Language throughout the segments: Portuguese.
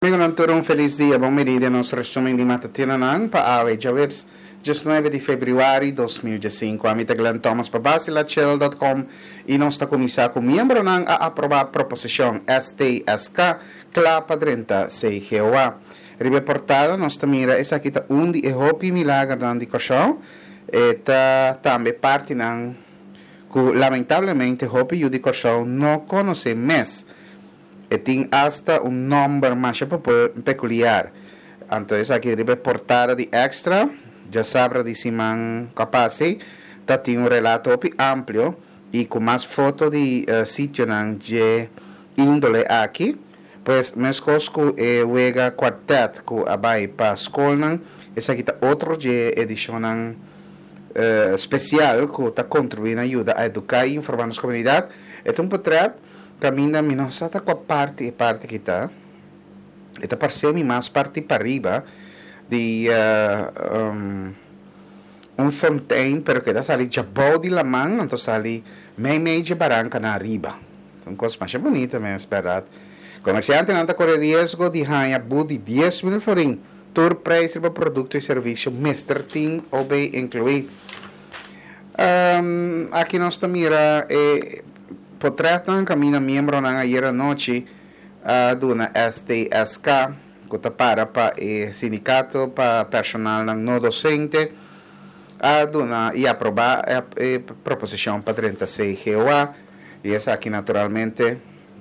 Amigo Nanturo, un feliz dia, bom meridio, nos resumen di mattina nan pa ave Jawebs, just 9 di februari 2005. Amita Glenn Thomas pa basilachel.com e nós está começar com membro nan a aprovar proposição STSK clapa 36 GOA. Ribe portada, nós está mira essa aqui tá undi e hopi milagre nan di koshão, e tá também parte nan que lamentavelmente hopi yu di koshão não conhece mais. E tem hasta um nome mais peculiar. Então, aqui é portada de extra, já sabe de Simão capaz, tem um relato amplo e com mais fotos de sítio de índole aqui. Pois, meus cosco é o quartet que abai para a escola. Essa aqui é outra edição especial que está contribuindo ajuda a educar e informar a comunidade. É um portrait caminha menos até com a parte que está parecendo mais parte para riba de fontaine, pero que está ali já body la mão, então ali meio de barranca na riba. Então coisa mais bonita, mesmo esperado. Comerciante não está correndo risco de ganhar de 10 mil forinhos. Todo preço para produto e serviço, Mr. Team ou bem incluído. Aqui nós estamos Potratan camina membro ng ayer noche do STSK que para sindicato para personal ng no docente e aprovar a proposição para 36 GOA e essa aqui naturalmente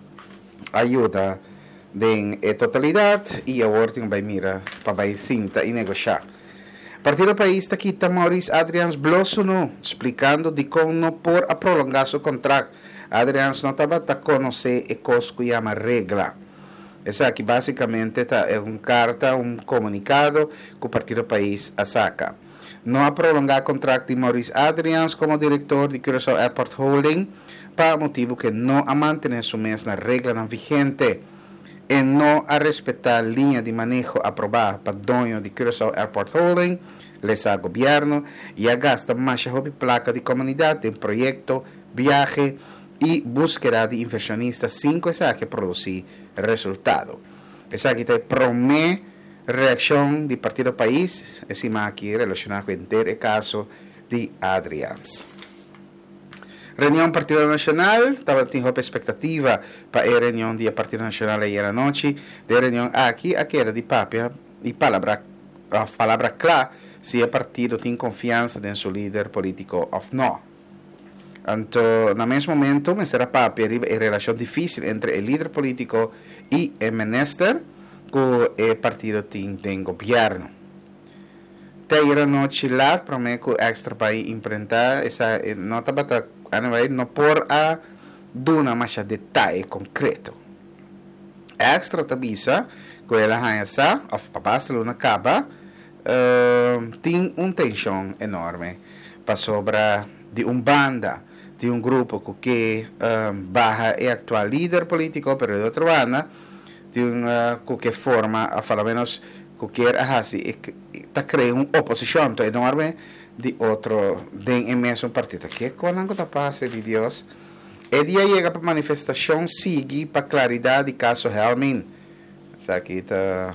ajuda em totalidade e a ordem vai mira para vai cinta e negociar. Partido País está aqui Maurice Adrians Blossono explicando de como por a prolongar seu contrato. Adrians não estava a conhecer e cosco chama regra. Essa aqui basicamente é uma carta, um comunicado que o Partido País saca. Não a prolongar o contrato de Maurice Adrians como diretor de Curaçao Airport Holding para motivo que não a manter su mesma regra não vigente e não a respeitar a linha de manejo aprovada para dono de Curaçao Airport Holding, lesa governo e a gasta mais de placa de comunidade em projeto, viaje e búsqueda de inversionistas 5 essa que produzir resultado. Essa aqui tem promete reação do Partido País, esse aqui relacionado com o caso de Adrians. Reunião Partido Nacional, estava tendo expectativa para a reunião do Partido Nacional ayer à noite, de reunião aqui era de papel e palavra clara se o partido tem confiança em seu líder político ou não. Então, no mesmo momento, será para a relação difícil entre o líder político e o ministro que o partido tem governo. Ayer à noite lá, promete que o extra vai enfrentar essa nota não por a dar mais detalhe concreto. Extra avisa que ela essa a base de acaba tem uma tensão enorme para sobre de banda de grupo que barra é atual líder político, pero de outra banda de que forma a falar menos que está criando uma oposição enorme de outro de mesmo partido. Que quando está passando de Deus, o dia chega para manifestação sigue para claridade de caso realmente. Isso aqui está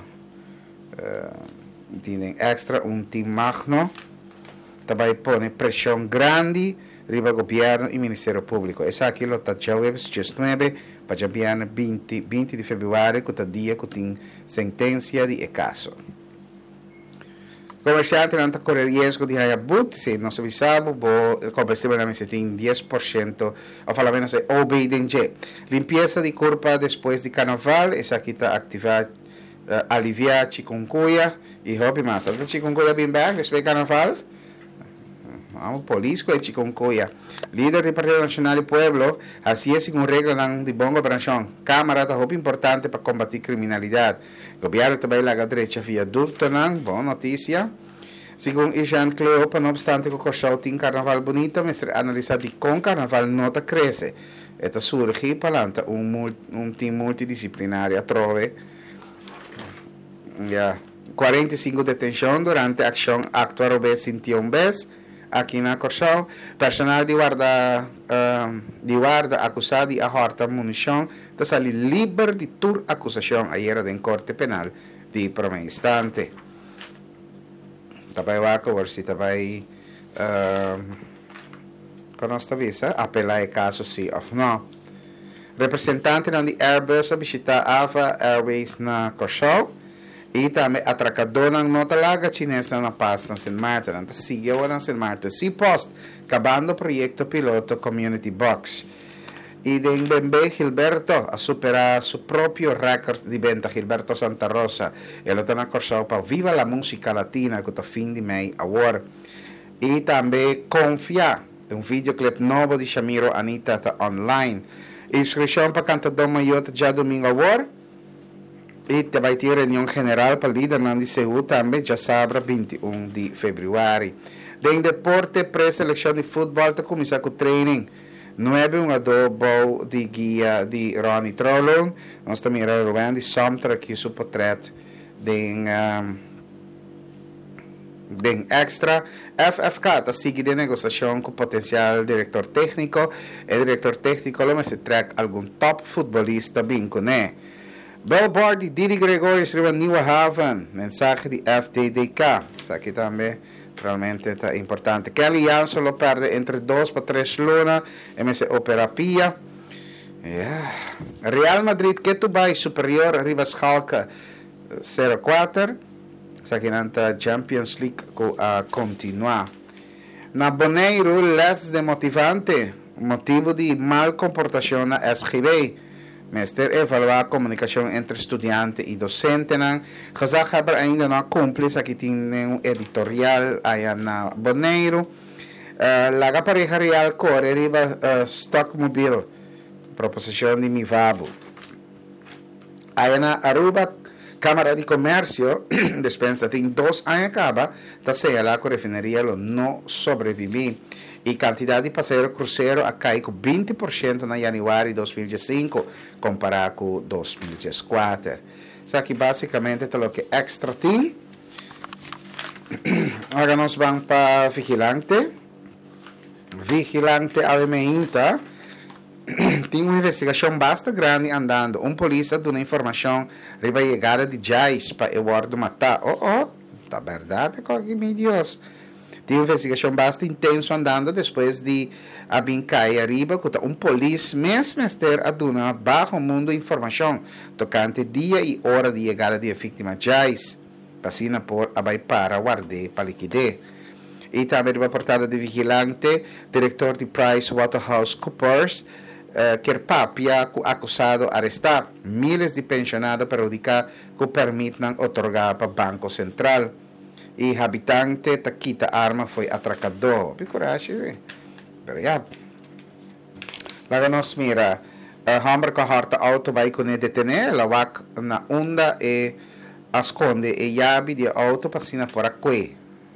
tem extra time magno, também põe pressão grande riba governo e Ministério Público. Essa aqui lo está já webs just 9 para já 20 de fevereiro que está dia que tem sentença de caso. Comerciante não está correndo risco de hayabut, se não se avisava, o combustível na mesa tem 10%, ou fala menos é obediente. Limpeza de corpo depois de carnaval, essa aqui está ativada, aliviar chikungunya e hobby mais. Está chikungunya bem back depois do carnaval? Vamos, polícia e chikungunya. Líder do Partido Nacional e Pueblo, assim é com regra de boa governação. Câmara está muito importante para combater criminalidade. O governo também lá à direita via duto, boa notícia. Segundo Jean Cleopa, não obstante que o Cochão tem carnaval bonito, mas analisar de com carnaval nota cresce. Eta surge para um time multidisciplinar trove. 45 detenção durante a ação Actuar OB 21 vezes. aqui na Corsão. Personal de guarda acusado de ahorta munição está sali livre de toda acusação ayer em corte penal de primeiro instante. Também vai agora se também com nossa visa apelar o caso sim ou não. Representante de Airbus visita Alpha Airways na Corsão. E também atracador ng nota laga chinesa na paz ng St. Martin. Ang sigaw ng St. Martin Seapost, acabando proyecto piloto Community Box. Y de Bembe Gilberto a superar su propio récord de venta, Gilberto Santa Rosa. El otro na Corsao para Viva la Música Latina, que fin de May Award. Y también Confia, un videoclip nuevo de Shamiro Anita online. Inscripción para Cantador Mayor ya Domingo Award. E vai ter reunião general para líder na DCU também, já sábado 21 de fevereiro. Em deporte, pré-seleção de futebol, está começando com o training. 9 adobo de guia de Ronnie Trollon. Nós também Ruben de Somtra aqui seu portrait de extra. FFK está seguindo a negociação com o potencial diretor técnico. O diretor técnico mas se traga algum top futebolista bem com ele. Billboard de Didi Gregorio escreve New Haven, mensaje de FDDK. Isso aqui também realmente está importante. Que aliança lo perde entre 2 para 3 lunas, MS Opera Pia. Real Madrid, que tu vai superior, Rivas Schalke 0-4. Isso aqui na Champions League a continuar. Na Boneiro, less demotivante, motivo de mal comportação na SGB. Meester evaluar comunicação entre estudante e docente. Gezag hebben ainda não cúmplice. Aqui tem um editorial aí na Boneiro. Laga pareja real corre riba Stockmobile. Proposição de Mivabo. Aí na Aruba, Câmara de Comércio, dispensa tem 2 anos acaba, da señalar que a refineria não sobrevive. E quantidade de passageiros cruzeiro a cair com 20% na janeiro de 2005, comparado com 2004. Isso aqui basicamente é o que extra tem. Agora nós vamos para Vigilante. Vigilante Almeida. Tem uma investigação bastante grande andando. Polícia deu uma informação sobre a chegada de Jais para Eduardo matar. Tá verdade, meu Deus. Tem uma investigação bastante intensa andando depois de a cair arriba, com polícia mesmo a dar bajo mundo informação tocante dia e hora de chegada de vítima Jais, passina por abai para guardar para liquidez. E também uma portada de Vigilante, diretor de PricewaterhouseCoopers, que papia acusado arrestar miles de pensionados perjudicados que permitem otorgar para o Banco Central. E habitante taquita arma foi atracador. Coragem, sim. Pero já. Lá nós mira, Hammer com a horta auto vai com detener, lawak na onda e asconde e chave de auto passina por aqui.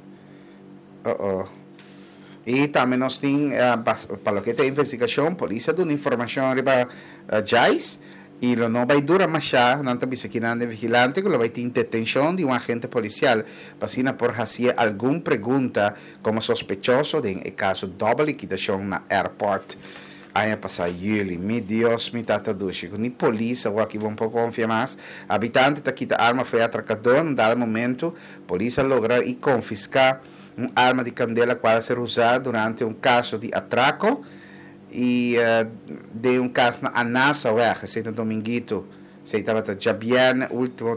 E também nós tem, para o que tem investigação, polícia dando informação riba Jais. E não vai durar mais já, não está bisquinando vigilante, que vai ter detenção de agente policial, passina por fazer alguma pergunta como sospechoso de caso de liquidação na airport. Aí passa julho, meu Deus, me tata duche. Ni polícia, ou aqui vão pouco confiar mais. Habitante tá quita arma foi atracador, no dado momento, polícia logra e confiscar uma arma de candela qual ser usada durante caso de atraco. E de caso na Anassa, se no dominguito, se estava já bem último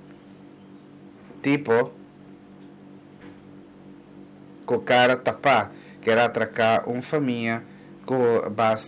tipo, com o cara tapar, que era atracar uma família que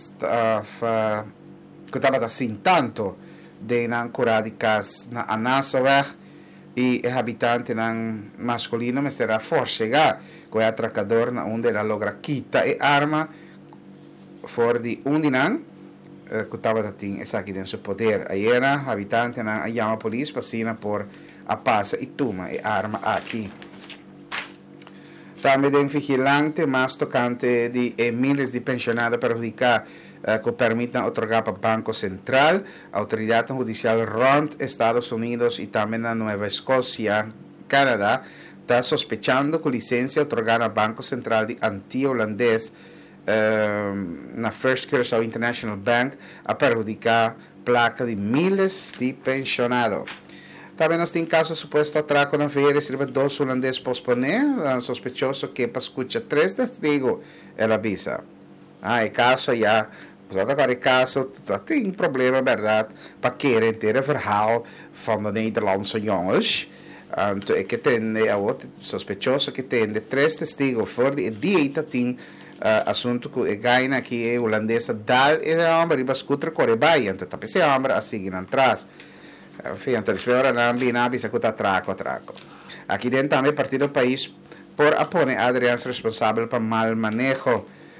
estava assim tanto de não curar de casa na Anassa, e o habitante masculino, mas era forcegar, que o atracador na onde ela logra quita e arma for de dinan que estava assim aqui dentro seu poder. Aí era habitante na chama a polícia passina por a passa e toma e arma aqui. Também tem vigilante mais tocante de miles de pensionados perjudicados que permitem otorgar para o Banco Central, autoridade judicial ROND, Estados Unidos e também na Nova Escócia, Canadá, está sospechando que licencia otorgada al Banco Central de anti-holandês na First Curaçao International Bank a perjudicar placa de miles de pensionados. Também nós tem caso suposto atraco na feira, sirva dos holandeses posponer, sospechoso que para escutar 3 testigos ela avisa. E caso já, agora o caso, tem problema, verdade, para querer ter o verhaal van de Nederlandse jongens. Que tem, sospechoso que tem 3 testigos voor de dieta tem assunto que é ganha que é holandesa dal e a homem riba escutar corre vai, então tá pensando a homem a seguir atrás. Então espera na ambina se que atraco. Aqui dentro também partido do país por apone Adrián responsável para mal manejo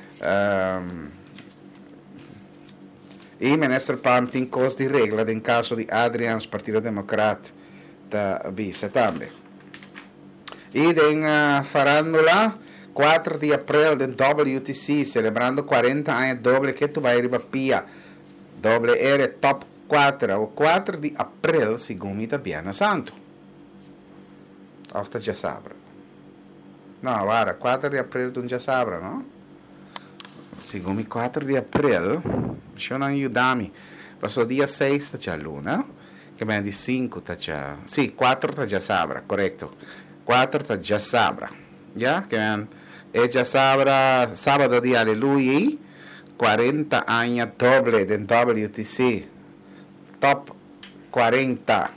e ministro Pam tem coisa de regra em caso de Adrián Partido Democrata da visa também. E em farándula 4 de abril del WTC, celebrando 40 anos doble que tu vai riba pia. Doble era top 4, o 4 de abril, segundo me Biana Santo. Ofta já sabra. Não, agora, 4 de abril tu já sabra, não? Segundo me 4 de abril, deixa eu não ajudar-me. Passou dia 6 tá já luna, que vem de 5 tá já... Sim, 4 tá já sabra, correto. 4 tá já sabra. Já? Que vem... E já sabra, sábado de Aleluia, 40 anos doble de WTC. Top 40.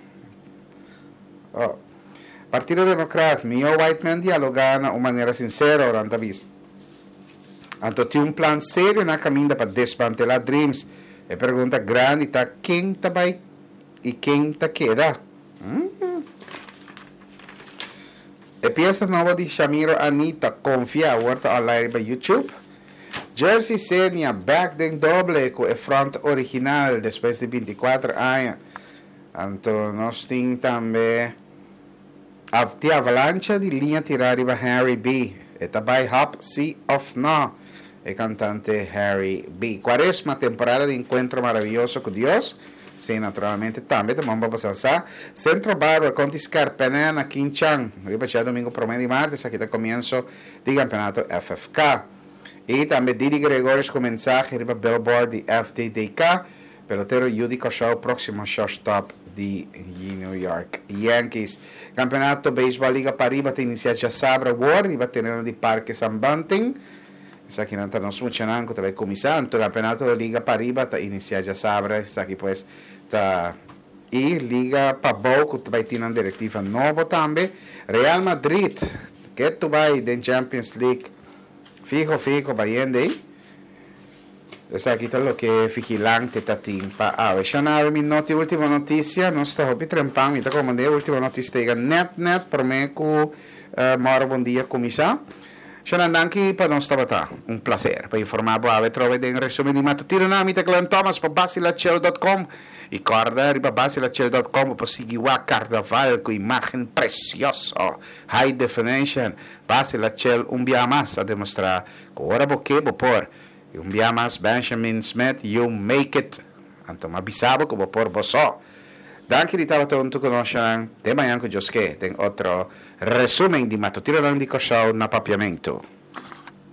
Partido Democrata, Mio Whiteman dialoga de maneira sincera durante a vez. Então, tinha um plano sério na caminho para desmantelar Dreams. E pergunta grande está quem está vai e quem está queda. E pieza nova de Shamiro Anita confia a online para YouTube. Jersey Senia back den doble com o front original depois de 24 anos. Então, nós temos também a avalanche de linha tirada para Harry B. E também Hop Sea of No, o cantante Harry B. Quaresma, temporada de encontro maravilhoso com Deus. Sim, naturalmente também vamos passar. Centro Barber com Scarpena na Quinchang. Riba domingo promedio de martes, aqui está comienzo do campeonato FFK. E também Didi Gregorius com mensagem riba Billboard de FDDK. Pelotero Yudico Show, próximo shortstop de New York Yankees. Campeonato Beisebol Liga Pariba te inicia já sabra war, riba terreno de Parque San Banting. Essa aqui não está nos funcionando, também começando. O campeonato da Liga Pariba está iniciado já sabra. Essa aqui pues está e Liga Pabou, que vai ter uma diretiva nova também. Real Madrid, que tu vai da Champions League. Fico, vai indo aí. Essa aqui está o que é vigilante está tim para deixar minha última notícia. Nós estamos aqui trampando, me está comandando a última notícia net para mim que mora bom dia começar. Danke per non stare un placer per informare a trovate in resume di mattutino namite Glenn Thomas per basilacel.com e corda riba basilacel.com per seguire carnaval con imagen precioso high definition Basilacel un dia más a demostrar che ora bocche por e un dia más Benjamin Smith you make it anto ma bisabo che por boso danke di tava tonto conoscere te mai anche Joske ten otro resumen di mattutino di Show na papiamento.